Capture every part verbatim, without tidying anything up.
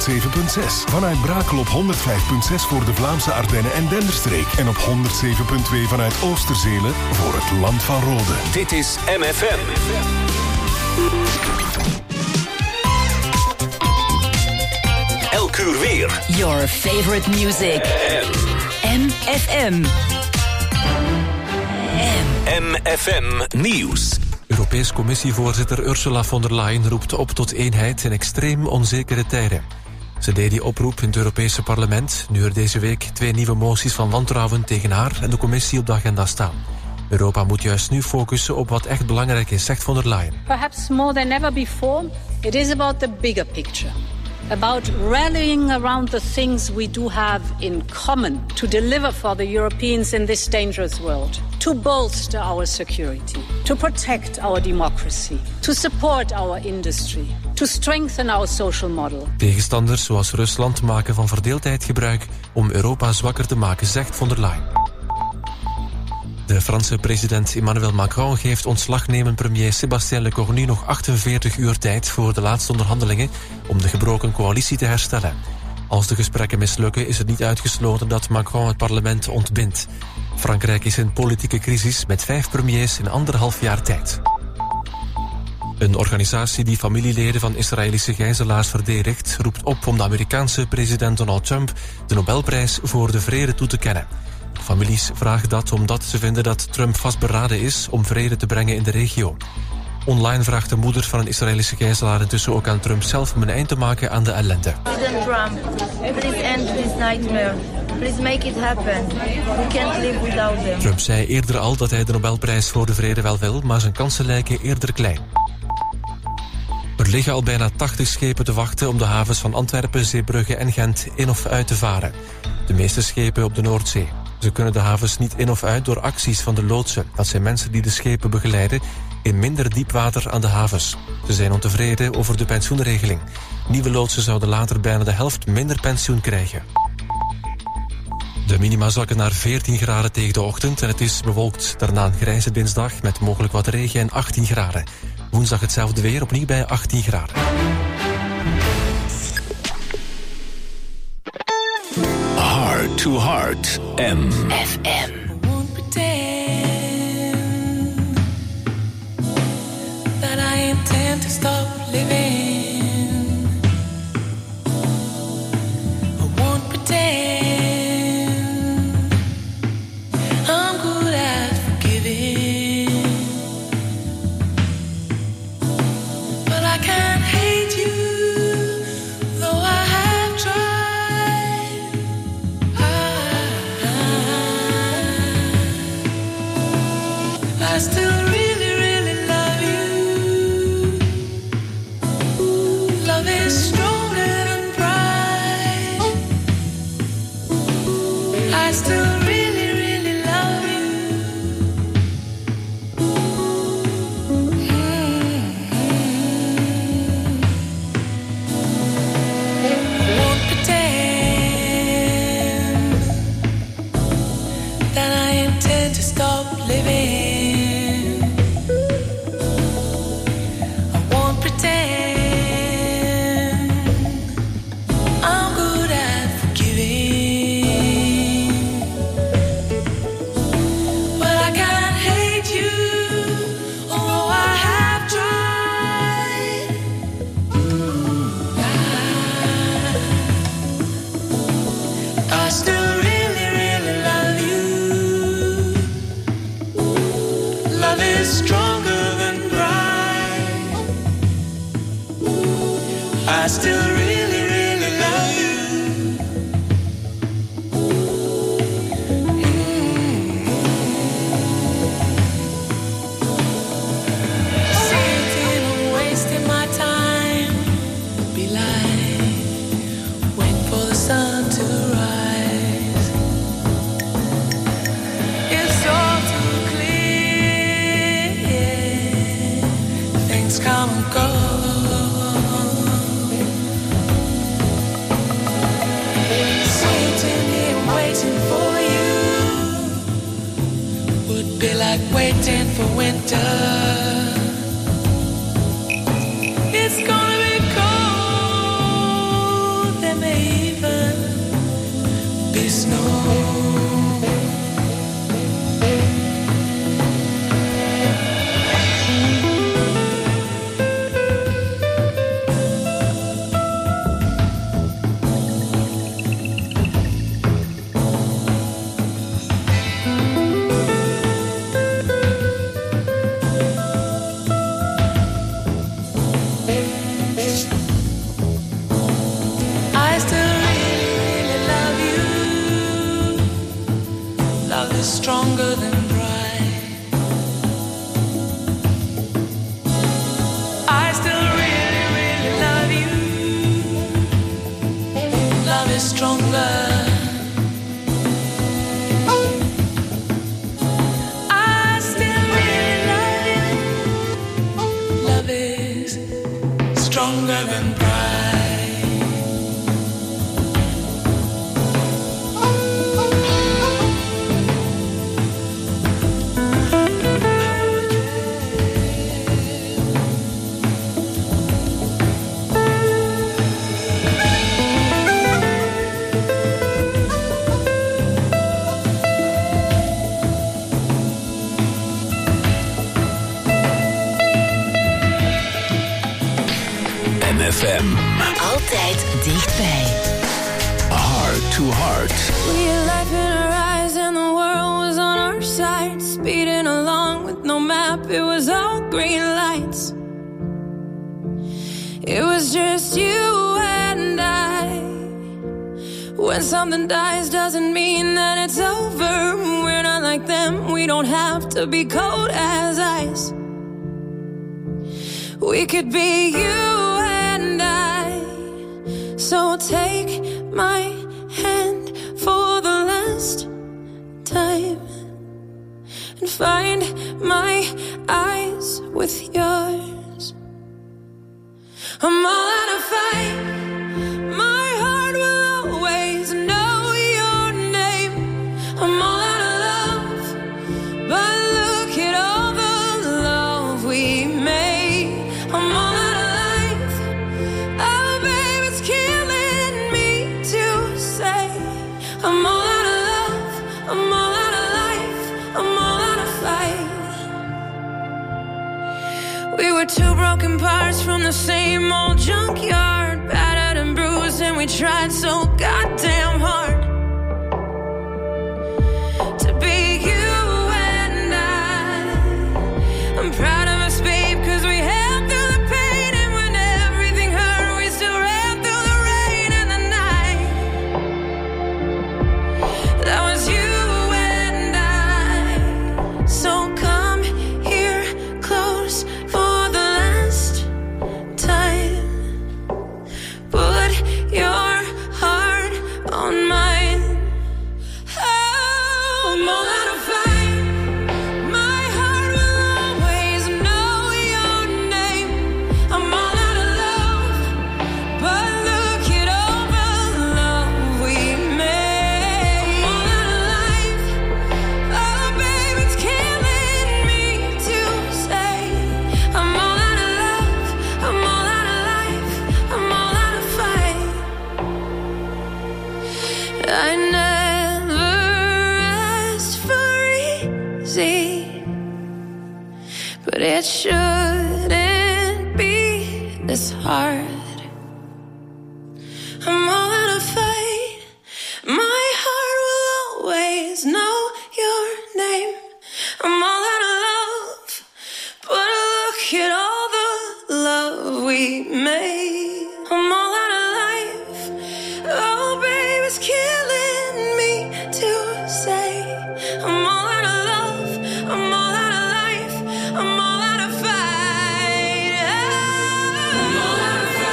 honderdzeven komma zes. Vanuit Brakel op honderdvijf komma zes voor de Vlaamse Ardennen en Denderstreek. En op honderdzeven komma twee vanuit Oosterzelen voor het Land van Rode. Dit is M F M. Elk uur weer. Your favorite music. M F M. M F M Nieuws. Europees Commissievoorzitter Ursula von der Leyen roept op tot eenheid in extreem onzekere tijden. Ze deed die oproep in het Europese parlement, nu er deze week twee nieuwe moties van wantrouwen tegen haar en de commissie op de agenda staan. Europa moet juist nu focussen op wat echt belangrijk is, zegt von der Leyen. Perhaps more than ever before, it is about the bigger picture. About rallying around the things we do have in common to deliver for the Europeans in this dangerous world. To bolster our security, to protect our democracy, to support our industry, to strengthen our social model. Tegenstanders zoals Rusland maken van verdeeldheid gebruik om Europa zwakker te maken, zegt von der Leyen. De Franse president Emmanuel Macron geeft ontslagnemend premier Sébastien Lecornu nog achtenveertig uur tijd voor de laatste onderhandelingen om de gebroken coalitie te herstellen. Als de gesprekken mislukken is het niet uitgesloten dat Macron het parlement ontbindt. Frankrijk is in politieke crisis met vijf premiers in anderhalf jaar tijd. Een organisatie die familieleden van Israëlische gijzelaars verdedigt roept op om de Amerikaanse president Donald Trump de Nobelprijs voor de vrede toe te kennen. Families vragen dat omdat ze vinden dat Trump vastberaden is om vrede te brengen in de regio. Online vraagt de moeder van een Israëlische gijzelaar intussen ook aan Trump zelf om een eind te maken aan de ellende. President Trump, please end this nightmare. Please make it happen. We can't live without them. Trump zei eerder al dat hij de Nobelprijs voor de vrede wel wil, maar zijn kansen lijken eerder klein. Er liggen al bijna tachtig schepen te wachten om de havens van Antwerpen, Zeebrugge en Gent in of uit te varen. De meeste schepen op de Noordzee. Ze kunnen de havens niet in of uit door acties van de loodsen. Dat zijn mensen die de schepen begeleiden in minder diep water aan de havens. Ze zijn ontevreden over de pensioenregeling. Nieuwe loodsen zouden later bijna de helft minder pensioen krijgen. De minima zakken naar veertien graden tegen de ochtend en het is bewolkt. Daarna een grijze dinsdag met mogelijk wat regen en achttien graden. Woensdag hetzelfde weer, opnieuw bij achttien graden. Heart to Heart, M F M. That I intend to stop living. I won't pretend I'm good at forgiving, but I can't hate you, though I have tried. I, I still really, really love you. Love is stronger than pride. I still really, really love you. Mm-hmm. Won't pretend that I intend to stop living. I still really, really love you. Mm-hmm. Sitting and wasting my time would be like waiting for the sun to rise. It's all too clear. Things come and go. Be like waiting for winter. It's gonna be cold is stronger than pride. I still really, really love you. Love is stronger. I still really love you. Love is stronger than pride. F M. Altijd dichtbij. Heart to Heart. We had life in our eyes and the world was on our side. Speeding along with no map, it was all green lights. It was just you and I. When something dies doesn't mean that it's over. We're not like them, we don't have to be cold as ice. We could be you and I. So take my hand for the last time and find my eyes with yours. I'm all out of fight. My heart will always know your name. I'm all out of love, but look at all the love we made. I'm all out of life. Oh, babe, it's killing me to say. I'm all out of love. I'm all out of life. I'm all out of fight. We were two broken parts from the same old junkyard, battered and bruised, and we tried so goddamn hard to be you and I. I'm proud of us, babe, cause we held through the pain, and when everything hurt, we still ran through the rain and the night. That was you and I. So come here close for the last time. Put your heart on mine. Oh, I'm all out of fight. My heart will always know your name. I'm all out of love, but look at all the love we made. I'm all out of life. Oh, babe, it's killing me to say. I'm all out of love. I'm all out of life. I'm all out of fight. I never asked for easy, but it shouldn't be this hard. I'm all out of fight. My heart will always know your name. I'm all out of love, but look at all the love we made. I'm all out of life. Oh, babe, it's killing me to say. I'm all out of love. I'm all out of life. I'm all out of fight. I'm all out of fight.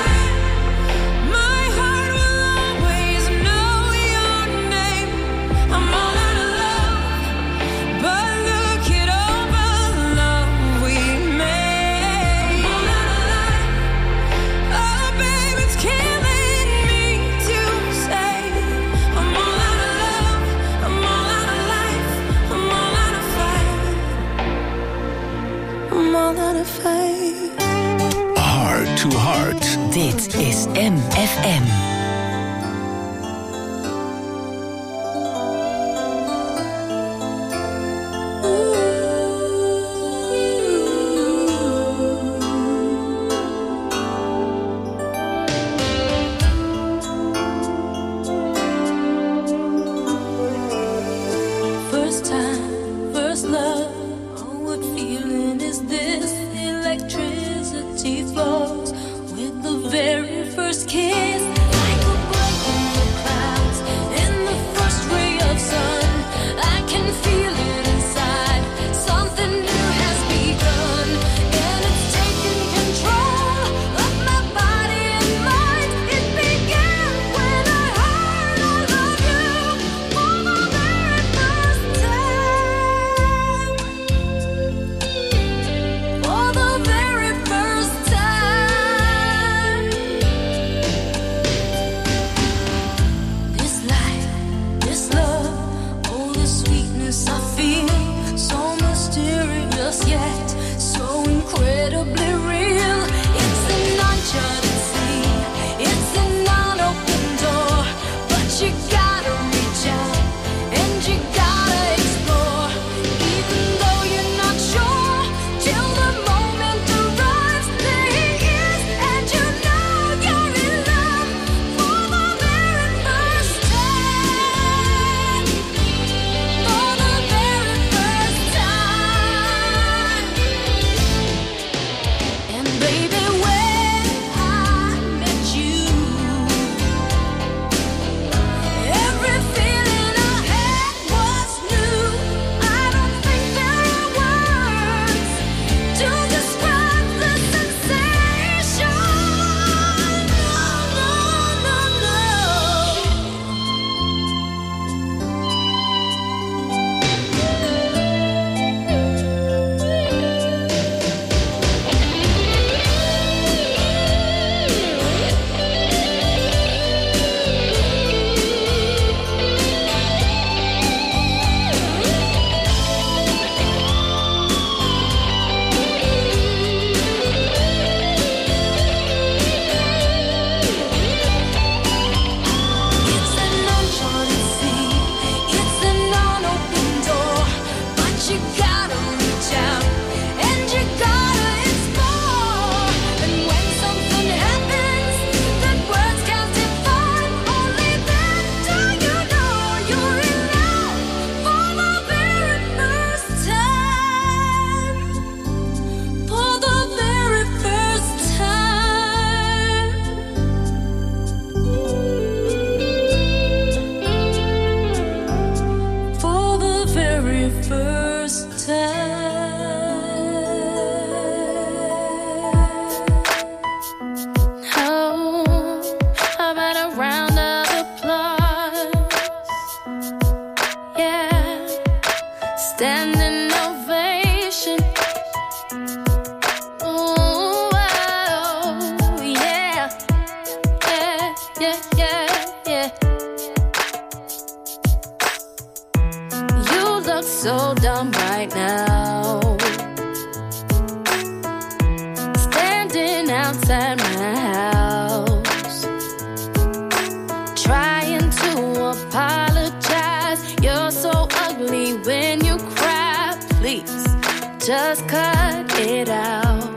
about a round of applause? Yeah, standing ovation. Ooh, oh, yeah, yeah, yeah, yeah, yeah. You look so dumb right now, standing outside my house, trying to apologize. You're so ugly when you cry. Please, just cut it out.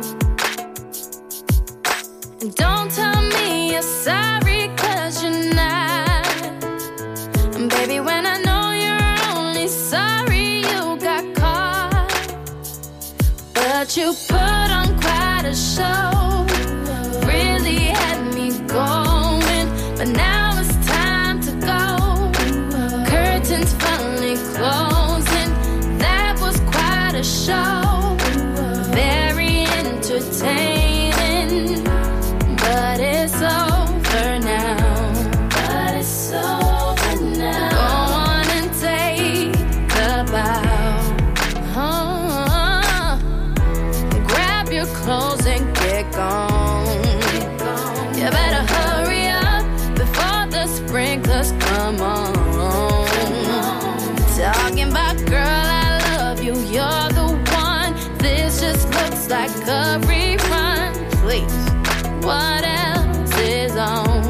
And don't tell me you're sorry, 'cause you're not. And baby, when I know you're only sorry you got caught, but you put on quite a show, really had me going, but now it's time to go. Curtains finally closing, that was quite a show. Very entertaining, but it's over now. But it's over now. Go on and take a bow. Oh, grab your clothes and get gone. You better hurry up before the sprinklers come on. Talking about, girl, I love you, you're the one. This just looks like a rerun. Please, what else is on?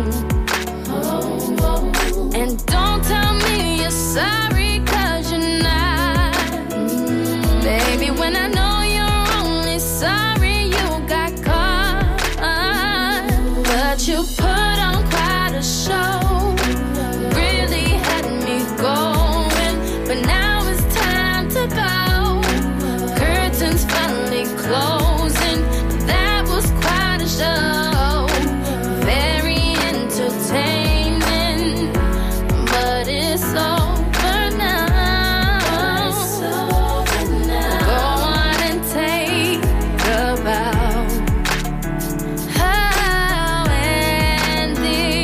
And don't tell me you're sorry, 'cause you're not. Baby, when I know you're only sorry you got caught, but you put on quite a show, really had me going, but now it's time to go. Curtains finally closing, that was quite a show. Very entertaining, but it's over now. Go on and take a bow. Oh, and the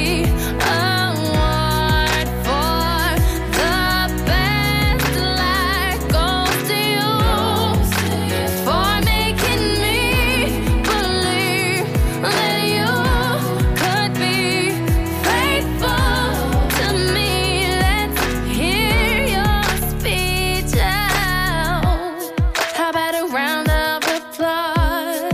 award for the best life goes to you, for making me believe that you could be faithful to me. Let's hear your speech out. How about a round of applause?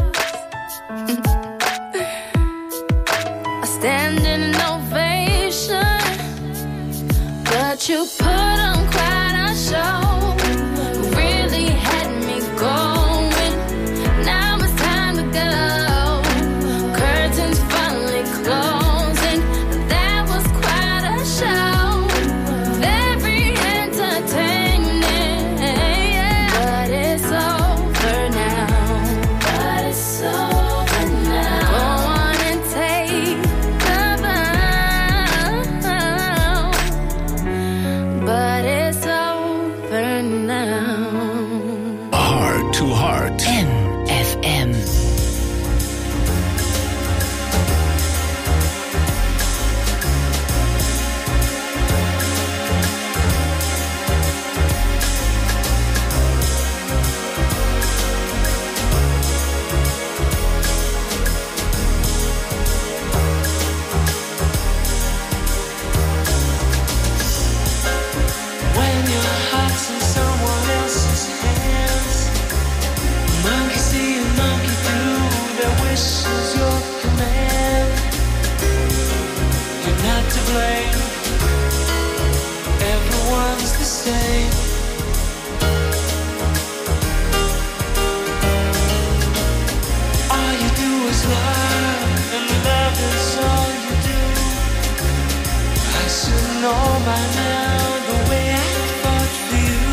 A standing ovation, but you put on quite a show. Really had me going. Now it's time to go. Curtains finally closing. That was quite a show. Very entertaining, but it's over now. But it's over now. Go on and take the bow. But it's over now. Heart to Heart. M F M. When your heart's in someone else's hands, monkey see and monkey do, their wish is your command. You're not to blame, everyone's the same. All you do is love, and love is all you do. I should know by now the way I fought for you.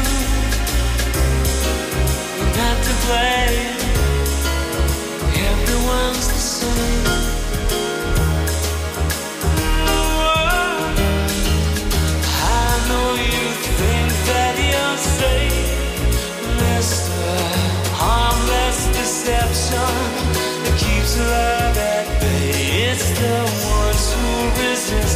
You're not to blame, everyone's the same. I know you think that you're safe, Mister Harmless Deception that keeps love at bay. It's the ones who resist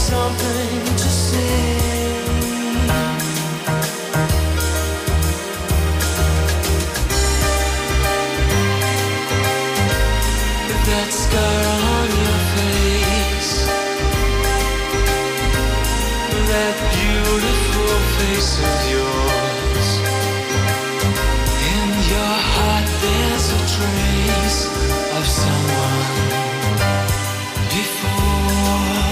something to say. That scar on your face, that beautiful face of yours. In your heart there's a trace of someone before.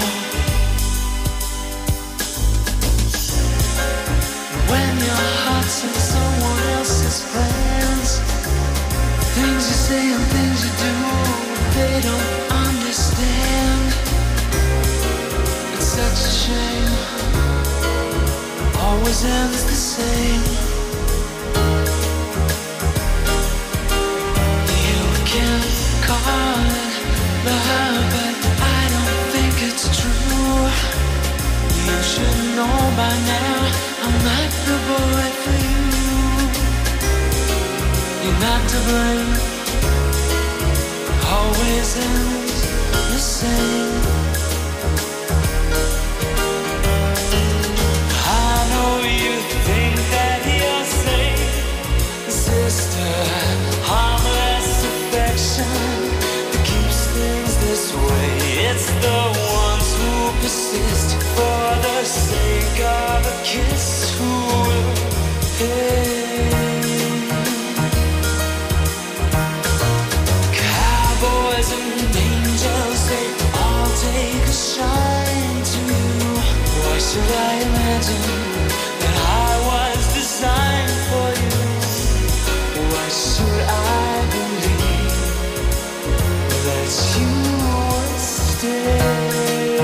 When your heart's in someone else's plans, things you say and things you do, they don't understand. It's such a shame, always ends the same. You can call it love, but I don't think it's true. You should know by now I'm not the boy for you. You're not to blame, always ends the same. I know you think that you're safe, sister. Harmless affection that keeps things this way. It's the ones who persist for the sake of a kiss who will pay. Should I imagine that I was designed for you? Why should I believe that you would stay?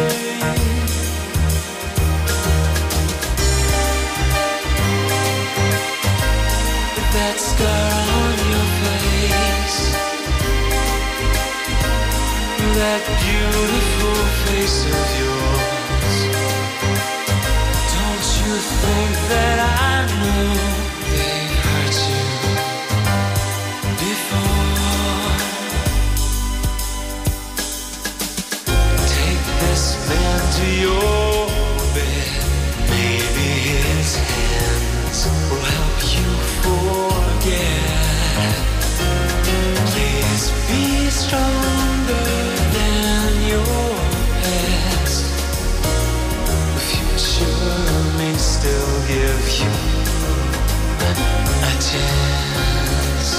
That scar on your face, that beautiful face of yours. You think that I knew they've hurt you before? Take this man to your bed. Maybe his hands will help you forget. Please be stronger than your past. The future may still give you a chance.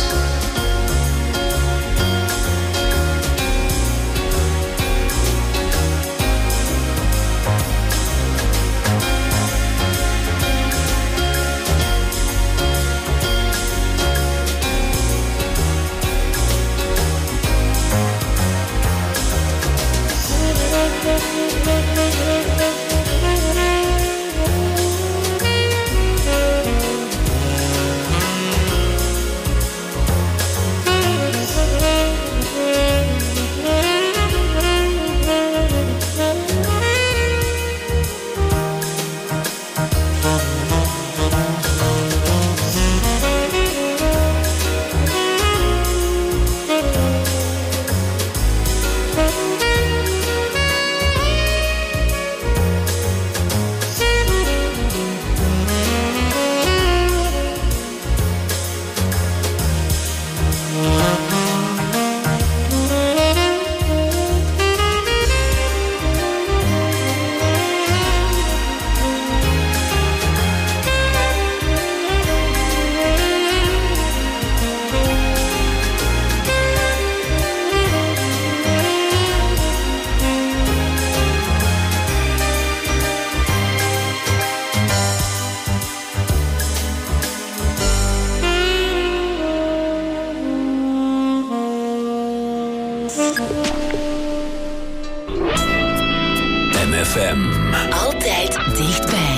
M F M. Altijd dichtbij.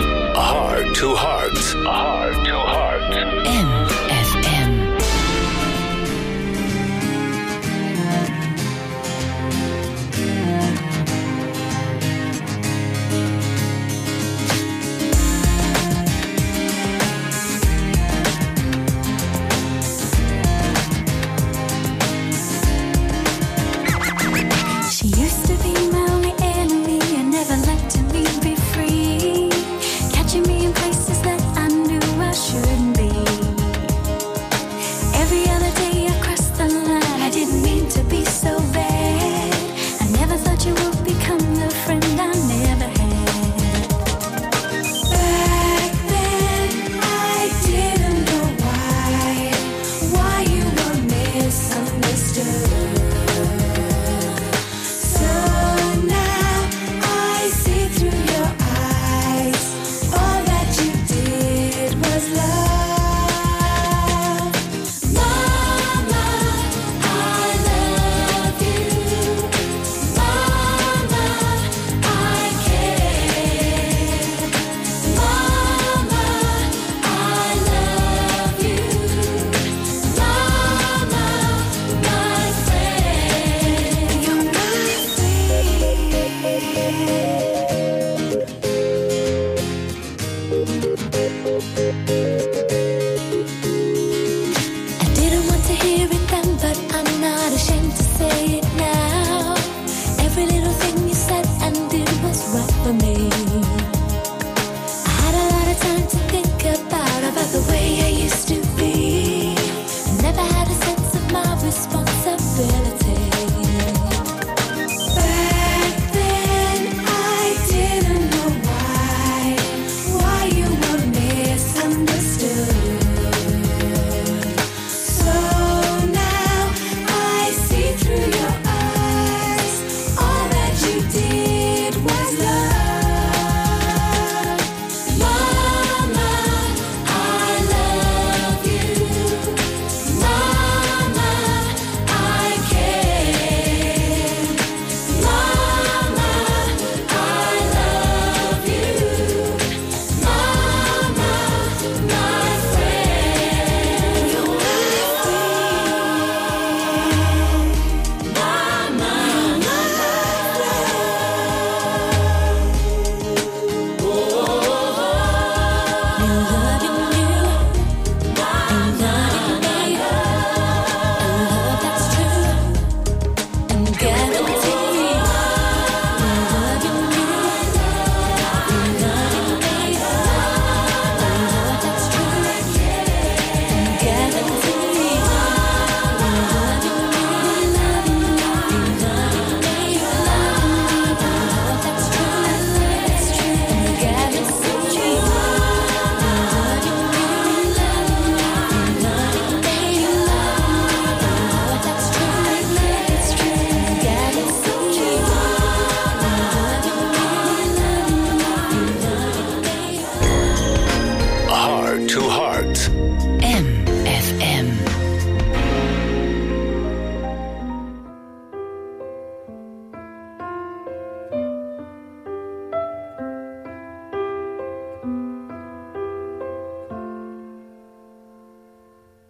Heart to heart. Heart to heart. M F M. She used to be my only enemy. I never let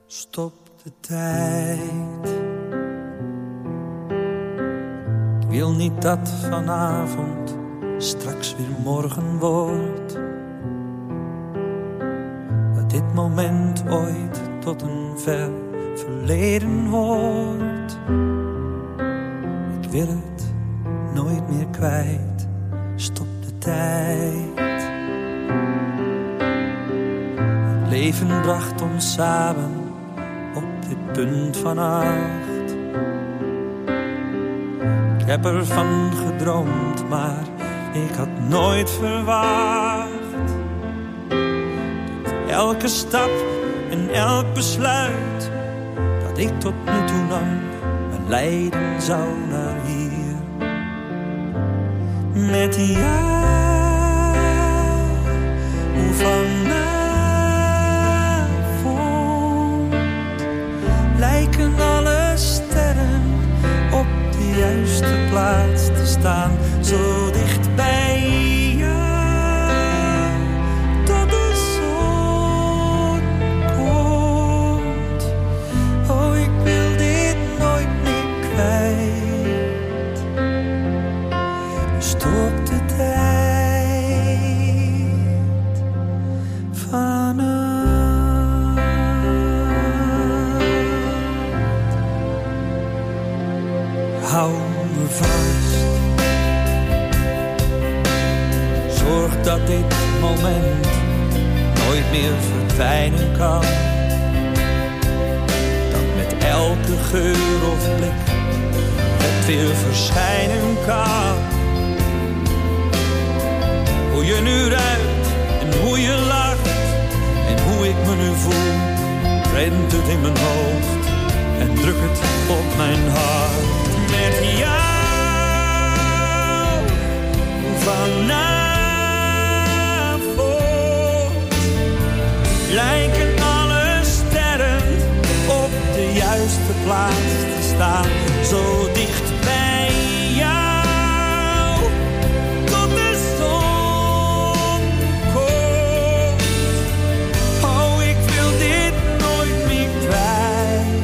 Stop de tijd. Ik wil niet dat vanavond straks weer morgen wordt. Dat dit moment ooit tot een ver verleden wordt. Ik wil het nooit meer kwijt. Stop de tijd. Het leven bracht ons samen op dit punt van acht. Ik heb ervan gedroomd, maar ik had nooit verwacht. Dat elke stap en elk besluit dat ik tot nu toe nam, me leiden zou naar hier. Met jou, hoe vanavond lijken alle sterren op de juiste plaats te staan, zo dicht bij jou, tot de zon komt. Oh, ik wil dit nooit meer kwijt. Stop de tijd vanaf. Hou me vast. Zorg dat dit moment nooit meer verdwijnen kan. Dat met elke geur of blik het weer verschijnen kan. Hoe je nu ruikt en hoe je lacht en hoe ik me nu voel, rent het in mijn hoofd en druk het op mijn hart. Met jou vanavond lijken alle sterren op de juiste plaats te staan, zo dicht bij jou, tot de zon komt. Oh, ik wil dit nooit meer kwijt.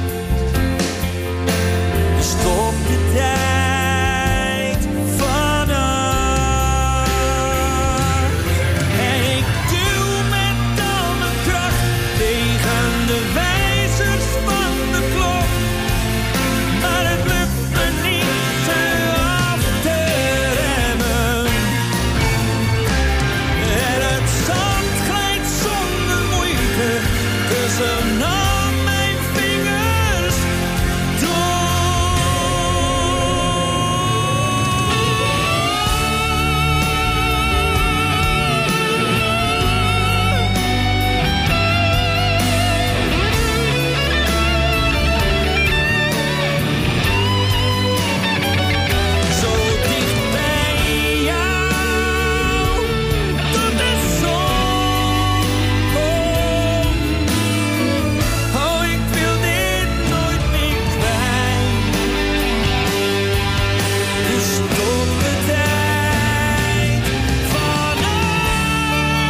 Stop de tijd vanaf. En ik duw met al mijn kracht tegen de wijzers van de klok. Maar het lukt me niet ze af te remmen. En het zand glijdt zonder moeite tussen al mijn vingers door. Zo dicht bij jou, tot de zon komt. Oh, ik wil dit nooit meer kwijt. Dus stop de tijd vanaf.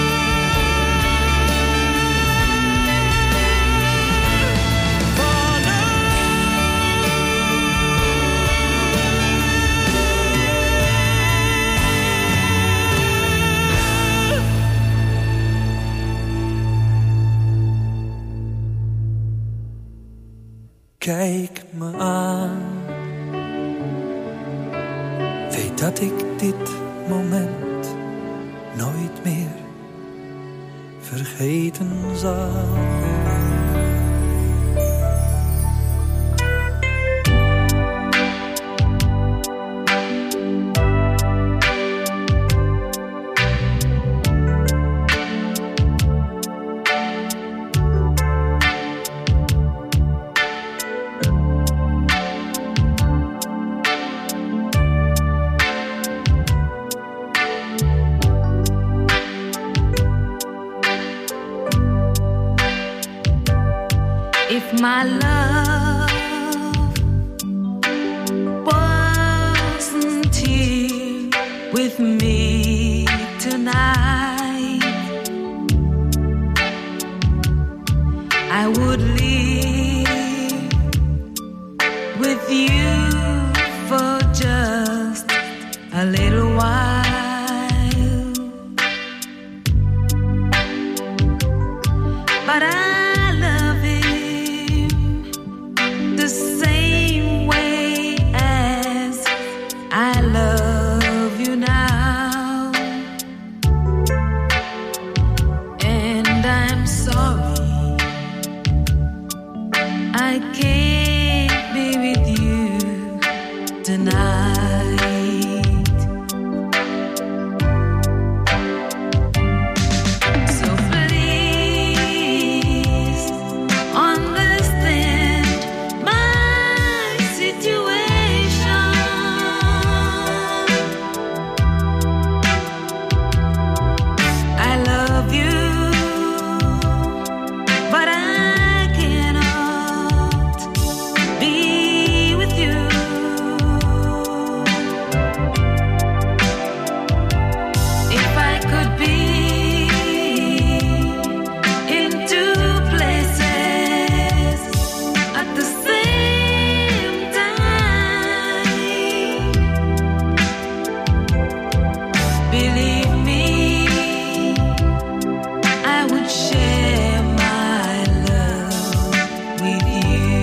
Kijk me aan. Weet dat ik dit moment nooit meer vergeten zal. If my love wasn't here with me tonight, I would live with you for just a little while, but I love him the same way as I love you now, and I'm sorry I can't be with you tonight. So please understand my situation. I love you, but I cannot be with you. If I could be in two places at the same time, believe me, I would share my love with you.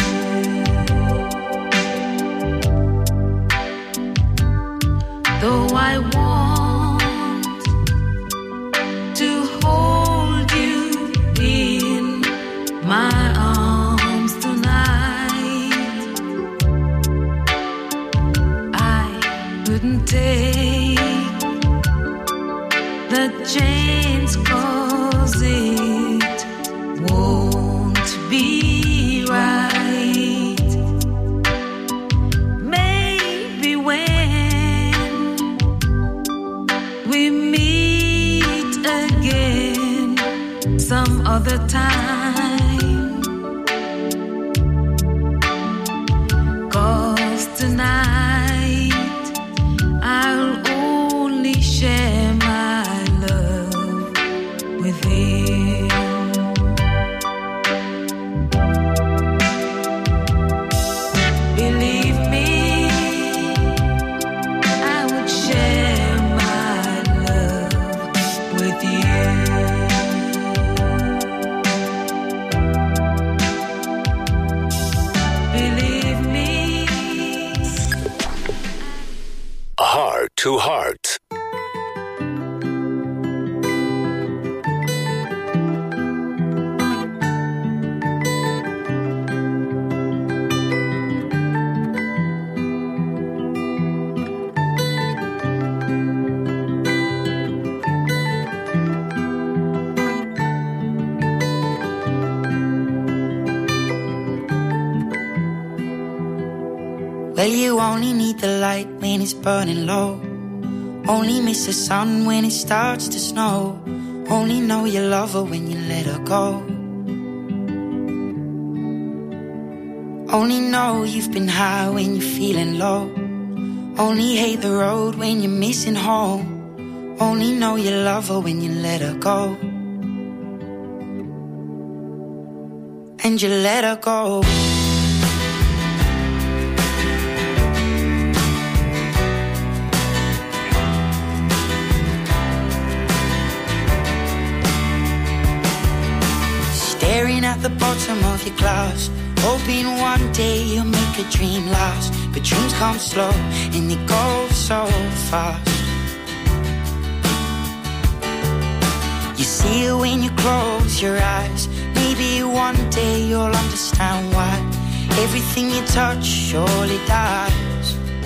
Though I want to hold you in my arms tonight, I couldn't take the chance, 'cause it won't be right. Maybe when we meet again some other time, 'cause tonight I'll only share my love with him. Believe me, I would share my love with you. Believe me. Heart to Heart. Well, you only need the light when it's burning low. Only miss the sun when it starts to snow. Only know you love her when you let her go. Only know you've been high when you're feeling low. Only hate the road when you're missing home. Only know you love her when you let her go. And you let her go. Staring at the bottom of your glass, hoping one day you'll make a dream last. But dreams come slow and they go so fast. You see it when you close your eyes. Maybe one day you'll understand why everything you touch surely dies.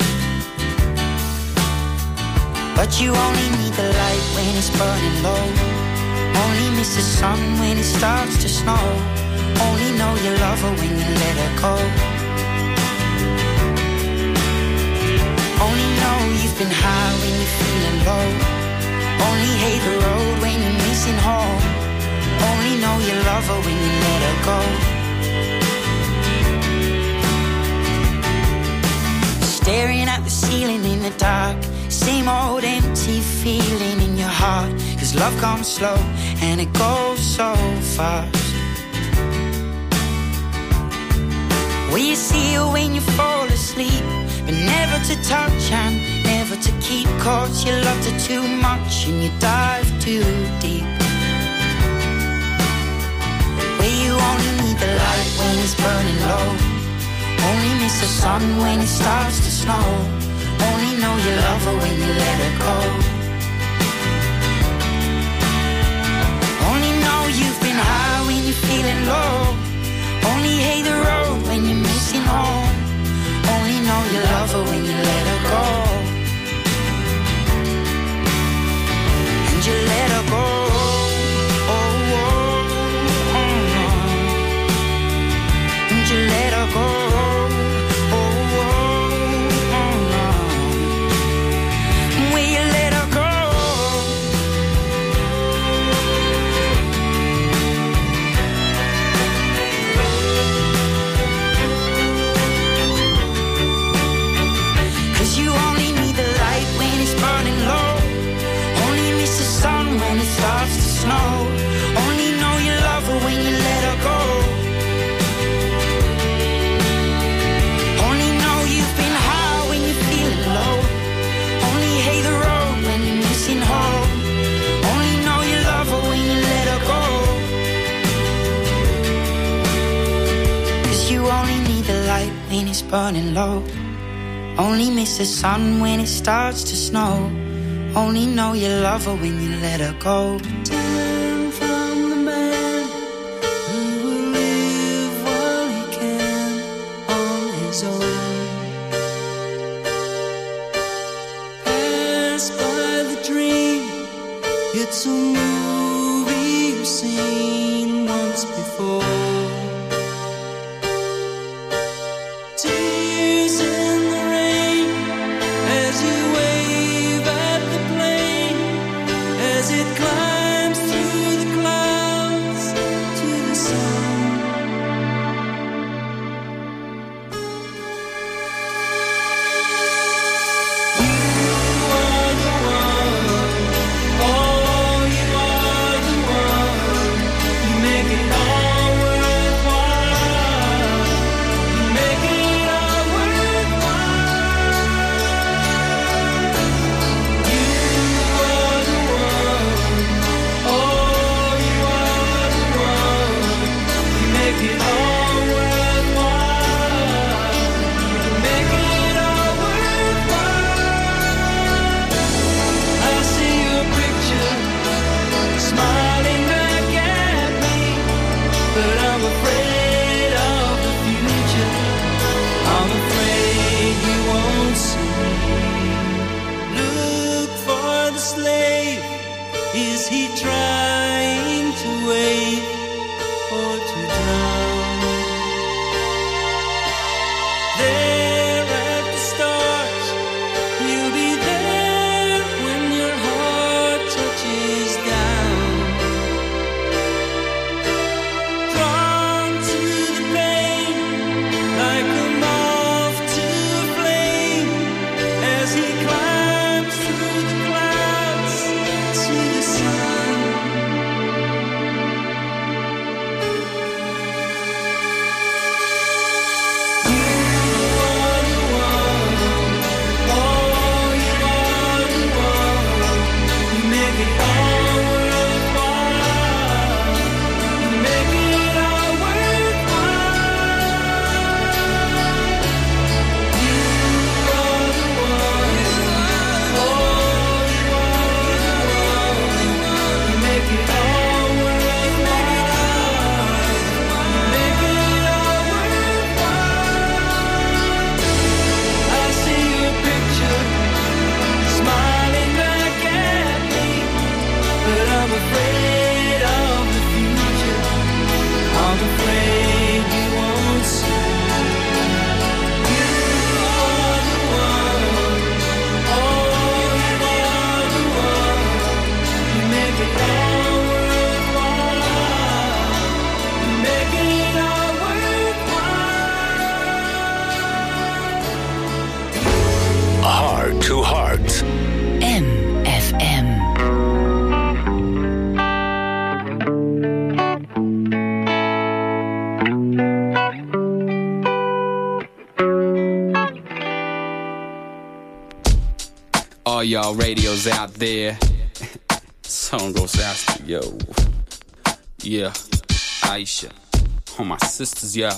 But you only need the light when it's burning low. Only miss the sun when it starts to snow. Only know you love her when you let her go. Only know you've been high when you're feeling low. Only hate the road when you're missing home. Only know you love her when you let her go. Staring at the ceiling in the dark, same old empty feeling in your heart. 'Cause love comes slow and it goes so fast. Will you see her when you fall asleep? But never to touch and never to keep, 'cause you loved her too much and you dive too deep. Where you only need the light when it's burning low, only miss the sun when it starts to snow, only know you love her when you let her go. Only know you've been high when you're feeling low, only hate the road when you're missing home, only know you love her when you let her go. And you let her go. Oh, oh, oh, oh. And you let her go. Oh, oh, oh, oh. Will you let her go? You only need the light when it's burning low, only miss the sun when it starts to snow, only know you love her when you let her go. Only know you've been high when you're feeling low, only hate the road when you're missing home, only know you love her when you let her go. 'Cause you only need the light when it's burning low, only miss the sun when it starts to snow, only know you love her when you let her go. Turn from the man who will live while he can on his own. Pass by the dream, it's a movie you've seen once before. Tears in the rain as you wave at the plane, as it climbs through the clouds to the sun. You are the one, oh, you are the one. You make it all worthwhile. You make it all worthwhile. You are the one, oh, you are the one. You make it all worthwhile. You make it all worthwhile. I see your picture smiling back at me. y'all radios out there. Song goes out to yo. Yeah, Aisha. All my sisters, yeah.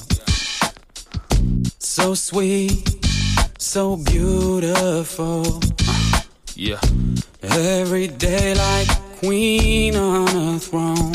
So sweet, so beautiful. Uh, yeah. Every day like a queen on a throne.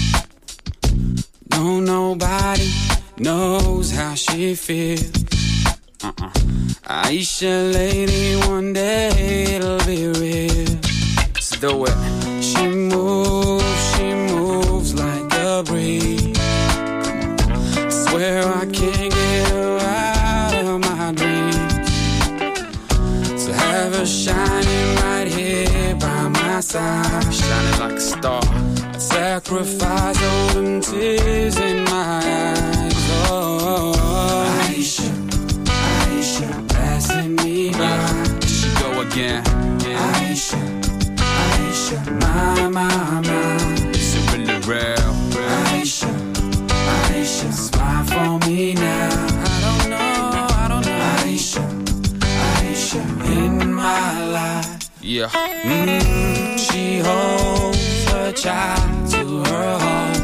No, nobody knows how she feels. Uh-uh. Aisha, lady, one day it'll be real. Let's do it. She moves, she moves like a breeze. I swear I can't get her out of my dreams. So have her shining right here by my side, shining like a star. I'd sacrifice all them tears in my eyes. Oh, Aisha, Aisha, passing me by. Here she go again. Yeah. Aisha, Aisha, my, my, my. Is it really real? Aisha, Aisha, smile for me now. I don't know, I don't know. Aisha, Aisha, in my life. Yeah. Mm, she holds her child to her heart.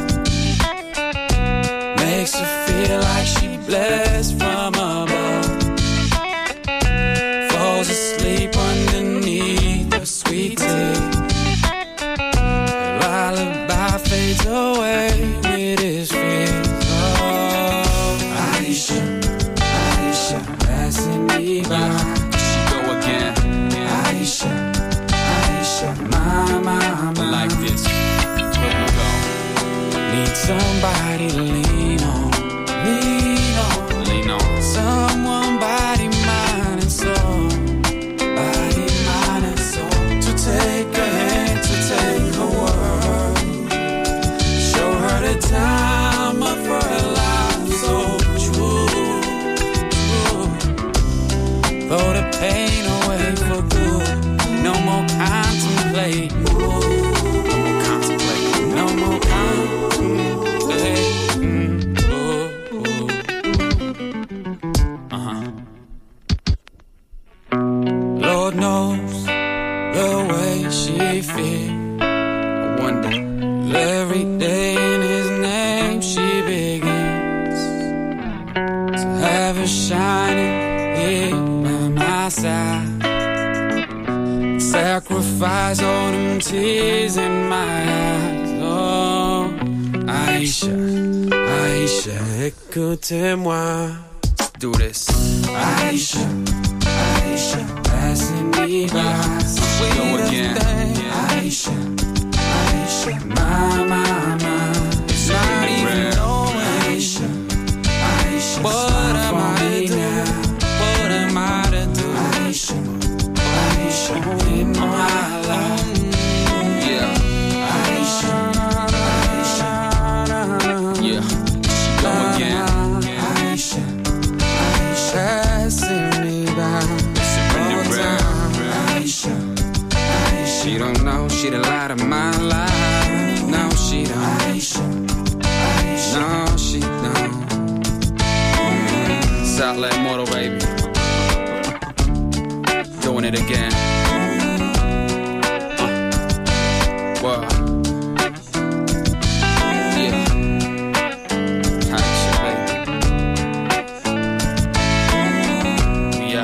Makes her feel like she blessed from above. Falls asleep underneath the sweet tea. Lullaby fades away with his fears. Oh, Aisha, Aisha, passing me by. Here she go again. Aisha, Aisha, my, my, my. Like this. Where we go? Need somebody to lean on, lean on, lean on. Someone, body, mind, and soul. Body, mind, and soul. To take a hand, to take a word. Show her the time of her life. So true, true. Throw the pain away for good. No more contemplate. No more contemplate. No more contemplate. Mm, ooh, ooh. Uh-huh. Lord knows the way she feels. I wonder every day in his name she begins. To have her shining here by my side. Sacrifice all them tears in my eyes. Oh, Aisha, Aisha, écoutez-moi. Let's do this. Aisha, Aisha, passing me by. Go again. Aisha, Aisha, my, my, my. It's not even knowing. Aisha, Aisha, what am I to do? What am I to do? Aisha, Aisha, in my life. Yeah. Aisha, Aisha. Yeah. She go again. Aisha, Aisha, passing me by. Aisha, Aisha. She don't know she the light of my life. No, she don't. Aisha, Aisha. No, she don't. Mm. Southland Motor, baby. Doing it again. Uh. Wow. Yeah. Aisha, baby. Yeah.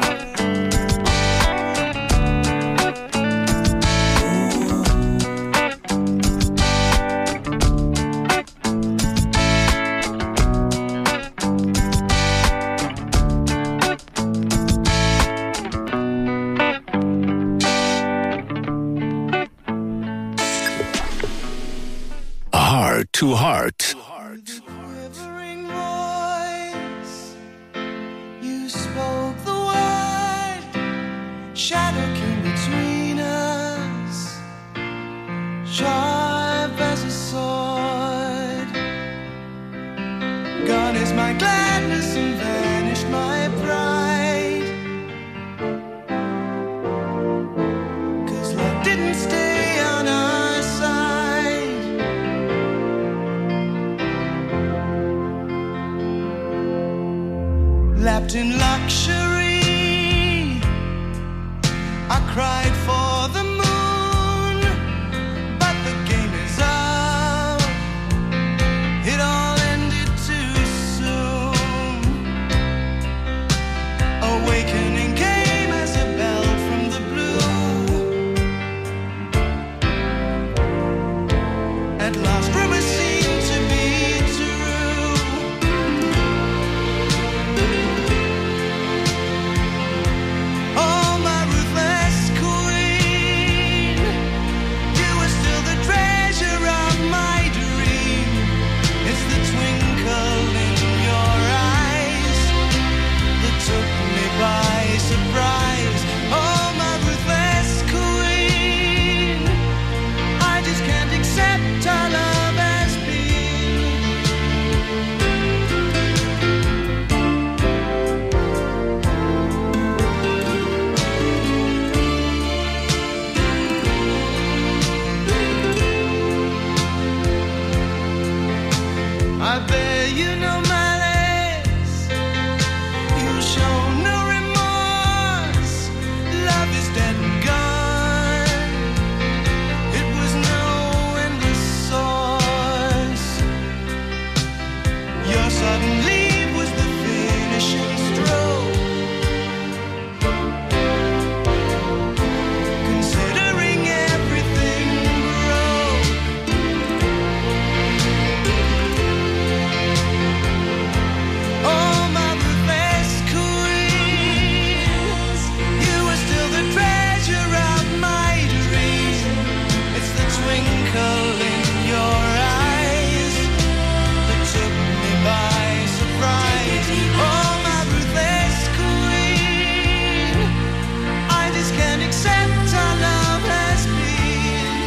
Heart to Heart. Quivering voice, you spoke the word. Shadow came between us, sharp as a sword. Gone is my gladness and vanished my pride. 'Cause love didn't stay on our side. Lapped in luxury, I cried for I bear you no malice. You show no remorse. Love is dead and gone. It was no endless source. Your sudden leave was the finishing stroke. Considering everything broke. Oh, my ruthless queen, you are still the treasure of my dream. It's the twinkle in your eyes that took me by surprise. Oh, my ruthless queen, I just can't accept our love has been.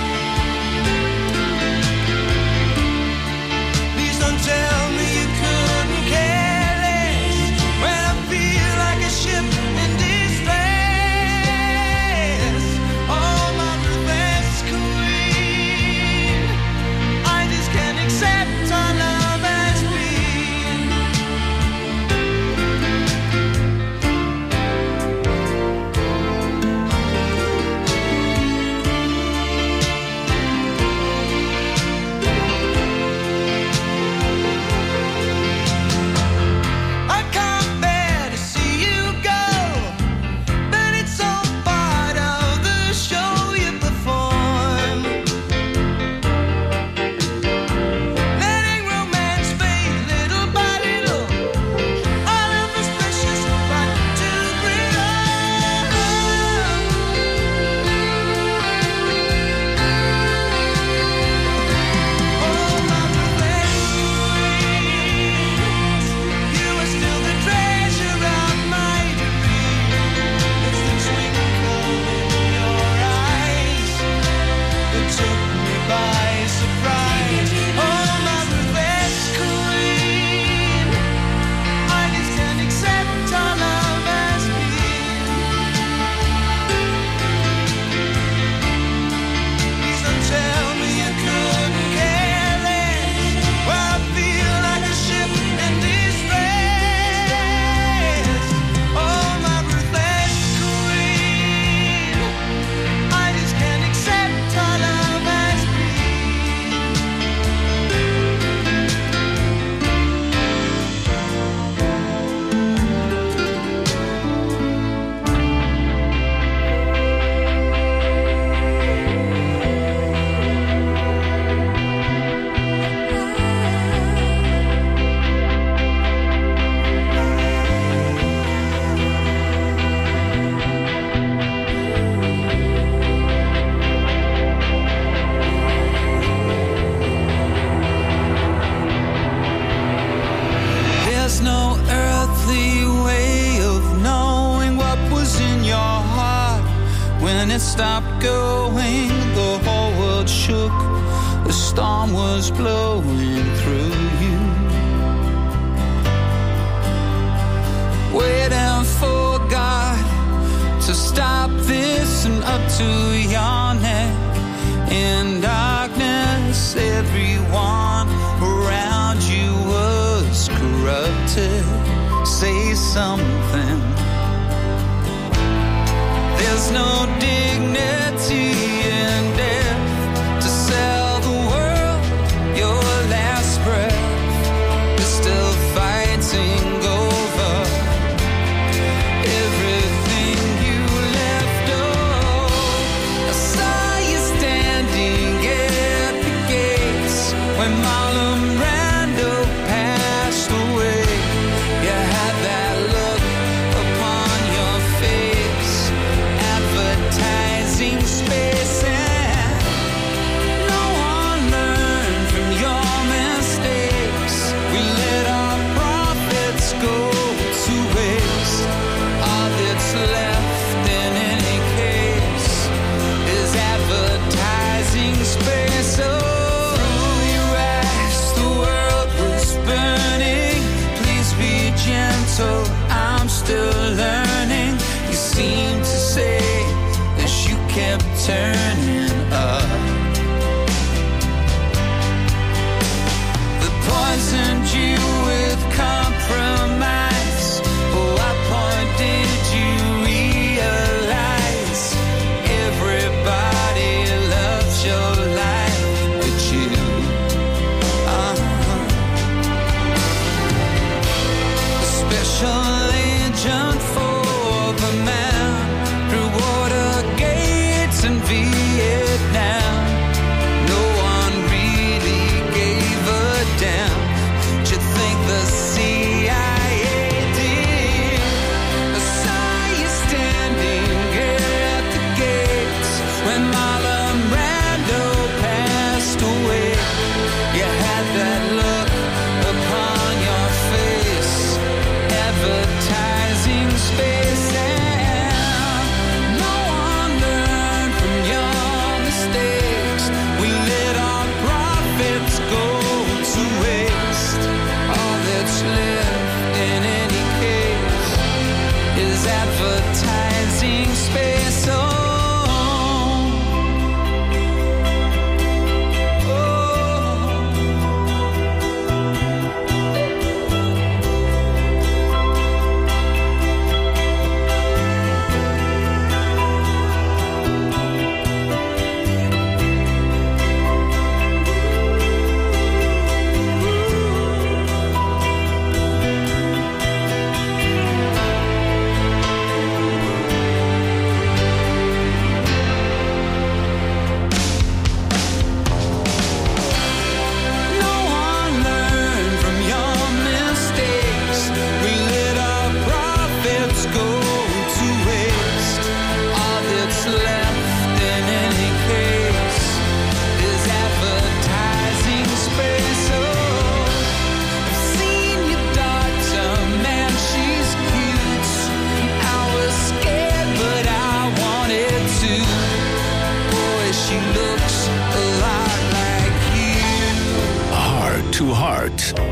Please don't tell me you couldn't care less when I feel like a ship in distress. Oh, my ruthless queen, I just can't accept our love has been. I can't bear to see you go, but it's all part of the show you perform. Letting romance fade little by little, all of us precious but too brittle. Oh, my ruthless queen, you are still the treasure of my dream. It's the twinkle in your eyes that took me by surprise. Oh, my ruthless queen, I just can't accept our love has been. Please don't tell me you couldn't care less. Well, I feel like a ship in distress. Oh, my ruthless queen, I just can't accept our love has been. There's no earthly way of knowing what was in your heart. When it stopped going, the whole world shook. The storm was blowing through you. Waiting for God to stop this and up to your neck. In darkness, everyone around you was corrupted. Say something. There's no dignity in death to sell the world your last breath. You're still fighting over everything you left. Oh, I saw you standing at the gates when Marlon Brando passed away. You had that look upon your face, advertised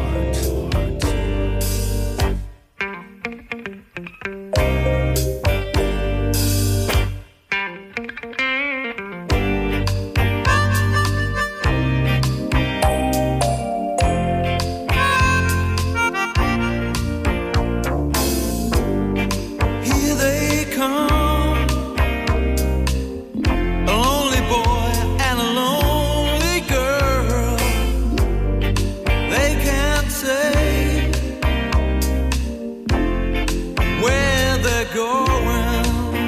Here they come, a lonely boy and a lonely girl. They can't say where they're going.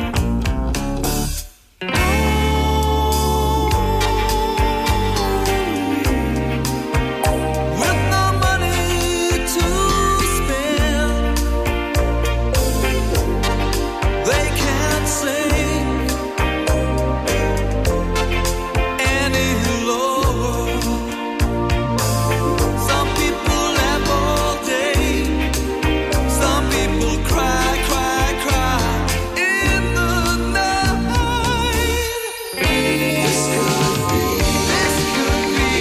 With no money to spend, they can't sing any lower. Some people laugh all day, some people cry, cry, cry in the night. This could be, this could be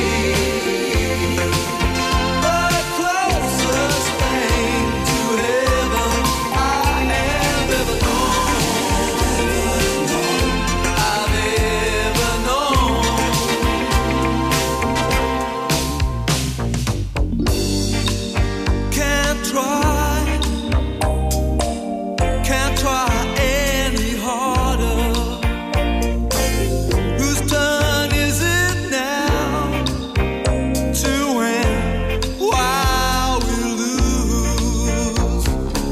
the closest thing to heaven I have ever known. I've ever known. Can't try, can't try any harder. Whose turn is it now to win while we lose?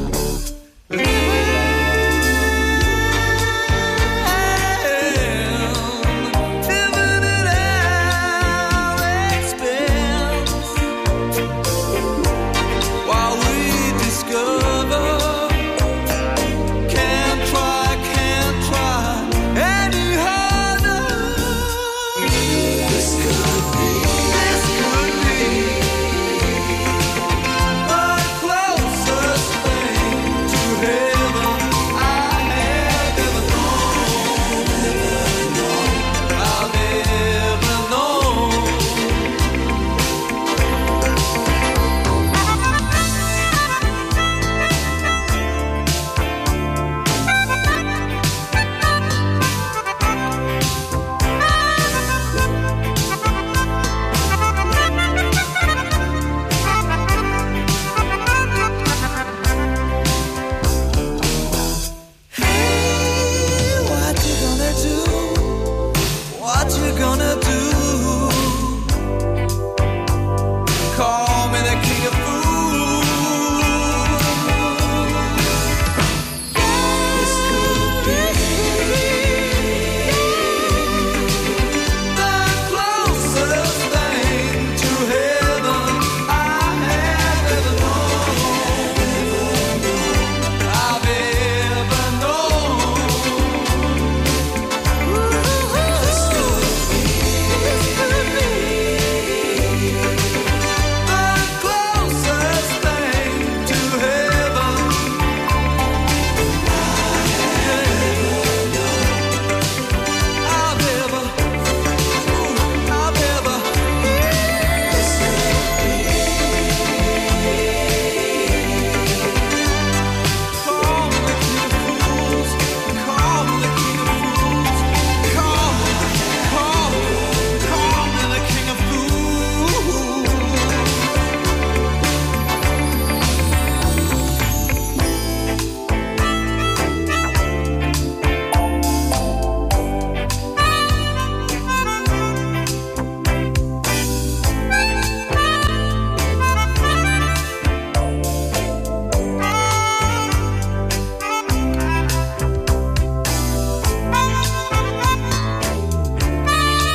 Living at our expense while we discover. Can't try, can't try any harder. This could be, this could be the closest thing to heaven I have ever known. I've ever known. Hey, what you gonna do? What you gonna do? Call me the king of fools. This could be the closest thing to heaven I have ever known. I've ever known. This could be, this could be the closest thing to heaven I've ever, I've ever. This could be. Call me the king of fools. Call me the king of fools. Call, call, call me the king of fools.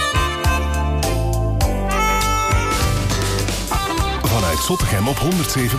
Vanuit Zottegem op honderdzeven